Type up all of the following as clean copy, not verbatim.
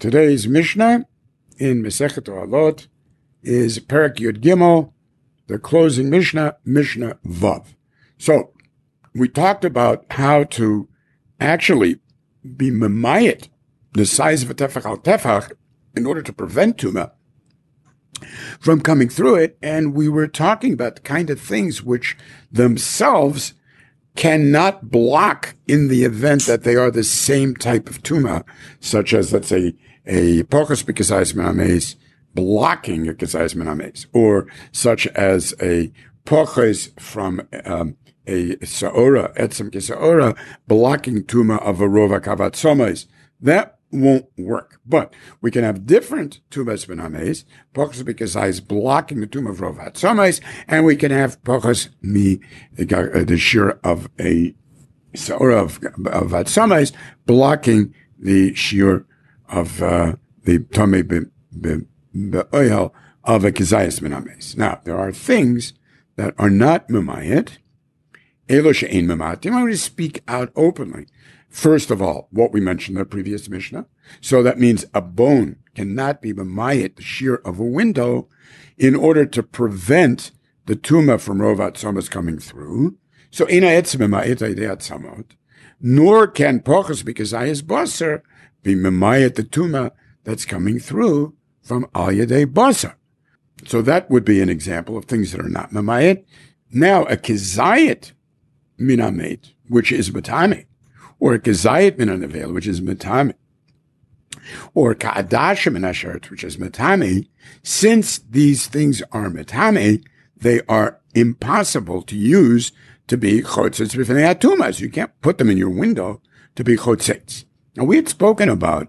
Today's Mishnah in Masechet Oralot is Perek Yud Gimel, the closing Mishnah, Mishnah Vav. So, we talked about how to actually be memayit, the size of a tefach al tefach, in order to prevent tumah from coming through it, and we were talking about the kind of things which themselves cannot block in the event that they are the same type of tumah, such as, let's say, a pochos b'kezayis min hameis blocking a kezayis min hameis, or such as a pochos from a saora, etzem kesaora, blocking tumah of a rova kavat somais. That won't work. But we can have different tumas min hameis, pochos b'kezayis blocking the tumah of rovat somais, and we can have pochos the shear of a saora of vat blocking the shear of the tamei be'oil of a kezayis min hameis. Now, there are things that are not memayit, elo she'ein mematim. I'm going to speak out openly. First of all, what we mentioned in the previous Mishnah. So that means a bone cannot be memayit, the shear of a window, in order to prevent the tumah from rovat somas coming through. So ina etzem memayit aidei atzamot. Nor can pochos b'kezayis basar be memayit the tumah that's coming through from al yedei basar. So that would be an example of things that are not memayit. Now, a kezayit min hamet, which is matame, or a kezayit min hanevel, which is matame, or ka'adash min hasheret, which is matame, since these things are matame, they are impossible to use to be chotzets b'fnei hatumas. You can't put them in your window to be chotzets. Now, we had spoken about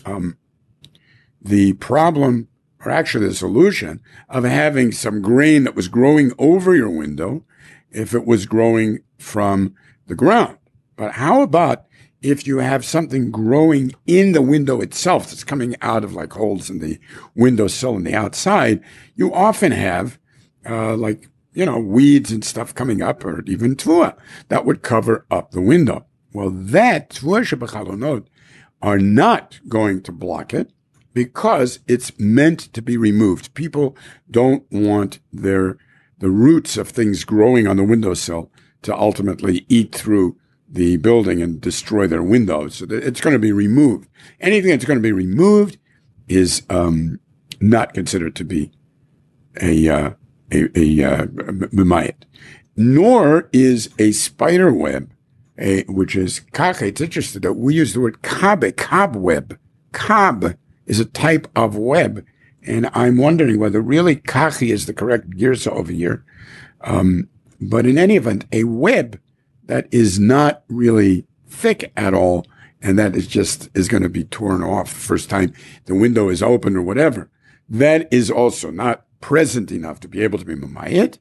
the problem, or actually the solution, of having some grain that was growing over your window if it was growing from the ground. But how about if you have something growing in the window itself that's coming out of like holes in the windowsill on the outside? You often have weeds and stuff coming up, or even tvua that would cover up the window. Well, that tvua shebachalonot are not going to block it because it's meant to be removed. People don't want the roots of things growing on the windowsill to ultimately eat through the building and destroy their windows. So it's going to be removed. Anything that's going to be removed is not considered to be a memayit. Nor is a spider web, which is kache. It's interesting that we use the word cobweb. Cob is a type of web, and I'm wondering whether really kachi is the correct girsa over here. But in any event, a web that is not really thick at all, and that is going to be torn off the first time the window is open or whatever, that is also not present enough to be able to be memayit.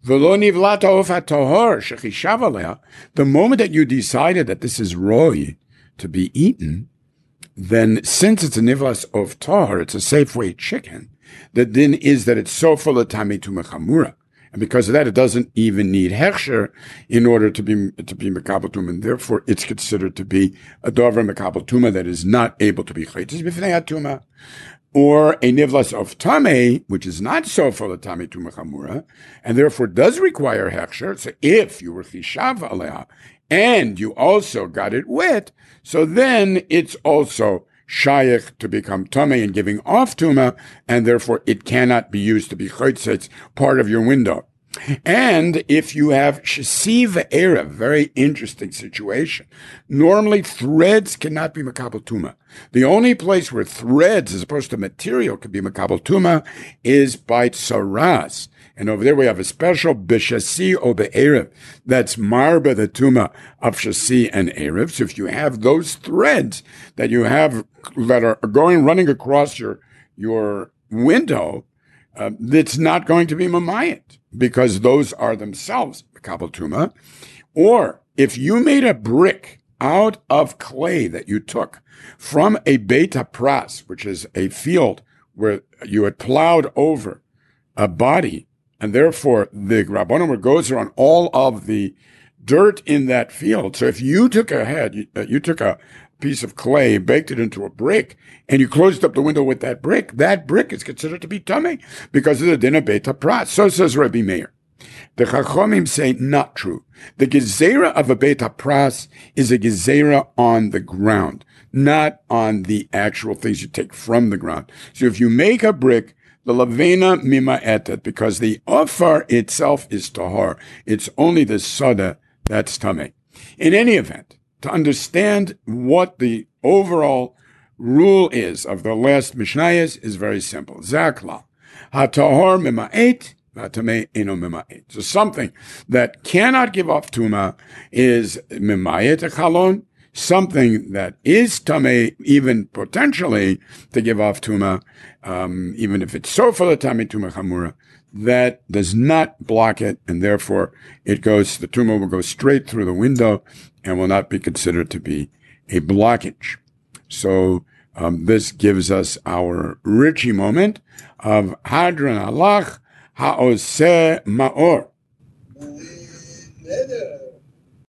The moment that you decided that this is roy to be eaten, then since it's a nivlas of tahor, it's a Safeway chicken, the din is that it's so full of tamei tumah chamura. And because of that, it doesn't even need hechsher in order to be mekabel tumah, and therefore it's considered to be a dover mekabel tumah that is not able to be chaytis b'fnei tumah. Or a nivlas of tamei, which is not so full of tamei tumah chamura, and therefore does require hechsher. So if you were chishav aleh and you also got it wet, so then it's also shayach to become tamei and giving off tumah, and therefore it cannot be used to be chaytzitz, part of your window. And if you have shesiv erev, very interesting situation. Normally threads cannot be makabel tumah. The only place where threads, as opposed to material, can be makabel tumah is by tsaras. And over there we have a special b'shasi or be'erev. That's marba, the tumah of shasi and erev. So if you have those threads that you have that are running across your window, it's not going to be mamayit because those are themselves makabel tumah. Or if you made a brick out of clay that you took from a beit hapras, which is a field where you had plowed over a body, and therefore the Rabbanim goes on all of the dirt in that field. So if you took you took a piece of clay, baked it into a brick, and you closed up the window with that brick is considered to be tummy because of the din of Beit HaPras. So says Rabbi Meir. The Chachomim say not true. The gezerah of a Beit HaPras is a gezerah on the ground, not on the actual things you take from the ground. So if you make a brick, the lavena mima etet, because the ofar itself is tahar. It's only the soda that's tameh. In any event, to understand what the overall rule is of the last Mishnayos is very simple. Zakla, hatahar mima et, so something that cannot give off tuma is mimayet chalon. Something that is tamei, even potentially to give off tuma, even if it's so for the tamei tuma chamura, that does not block it, and therefore the tuma will go straight through the window and will not be considered to be a blockage. So this gives us our Richie moment of Hadran Alach Ha'oseh Ma'or.